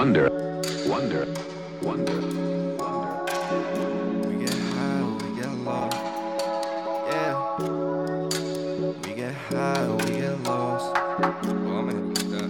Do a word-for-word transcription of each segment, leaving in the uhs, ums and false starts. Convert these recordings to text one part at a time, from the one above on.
wonder, wonder, wonder, wonder. We get high, we get low. Yeah. We get high, we get lost. Oh, I'm gonna hit that.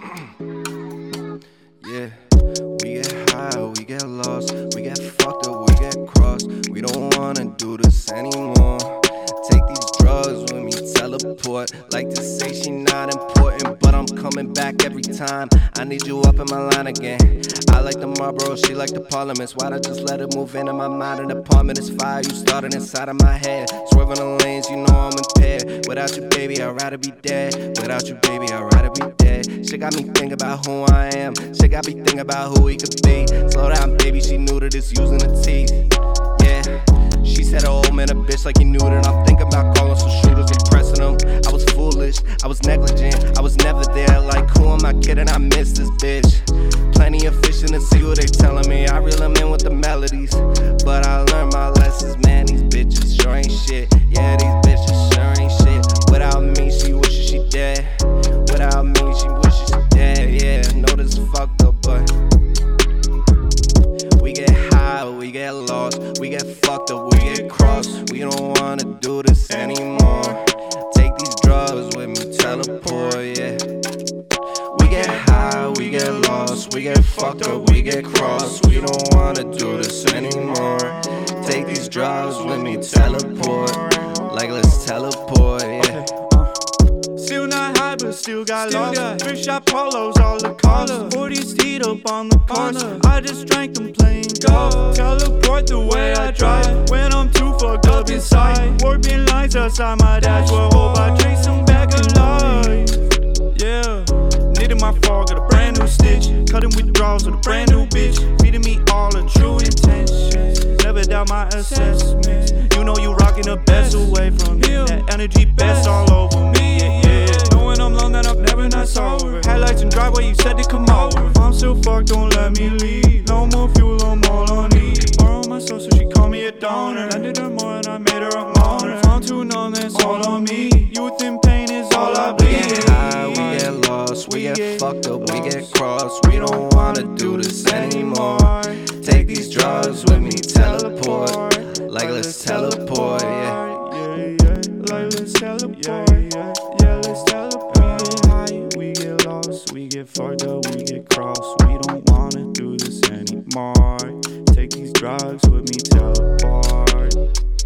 Yeah. We get high, we get lost. We get fucked up, we get crossed. We don't wanna do this anymore. Take these drugs with me, teleport. Like to say she not important, but I'm coming back every time. I need you up in my line again. I like the Marlboro, she like the Parliaments. Why'd I just let it move into my mind? An apartment is fire, you started inside of my head. Swerving the lanes, you know I'm impaired. Without you, baby, I'd rather be dead. Without you, baby, I'd rather be dead. Shit got me thinking about who I am. Shit got me thinking about who he could be. Slow down, baby, she knew that it's using the teeth. Yeah. She said, oh man, a bitch like he knew that. I'm thinking about calling some shooters and pressing them. I was foolish, I was negligent, I was never there. Like, who am I kidding? I miss this bitch. Plenty of fish in the sea, what they telling me. I reel them in with the melodies, but I learned my lessons, man. These bitches sure ain't shit. Yeah, these bitches sure ain't shit. Without me, she wishes she dead. Without me, she wishes she dead. Yeah, know this is fucked up, but we get high, we get lost. We get fucked up, we get crossed. We don't wanna do this anymore. Take these drugs with me, teleport, yeah. We get high, we get lost. We get fucked up, we get crossed. We don't wanna do this anymore. Take these drugs with me, teleport. Like let's teleport, yeah. Still not high, but still got still lost. Thrift shop polos, all the colors. forties teed up on the corner. I just drank them playing golf. Teleport the way I drive when I'm too fucked up inside. Warping lines outside my dashboard. Hope I drink some back alive. Yeah. Knitting my fall, got a brand new stitch. Cutting withdrawals with a brand new bitch. Feeding me all the true intentions. Never doubt my assessments. You know you rocking the best away from me. That energy best all over me. Yeah, yeah. Knowing I'm alone, that I've never not sober. Headlights and driveway, you said to come over. If I'm still fucked, don't let me leave. No more fuel, I'm all on E. Borrow my soul, so she called me a donor. Lended her more and I made her a moaner. If I'm too numb, that's all on me. Youth in pain is all I bleed. We get high, we get lost. We get fucked up, we get crossed. We don't wanna do this anymore. Take these drugs with me, teleport. Like let's teleport, yeah. Yeah, yeah, like let's teleport. Yeah, yeah, let's teleport. We get high, we get lost. We get fucked up, we get crossed. We don't wanna do this anymore. Take these drugs with me, teleport.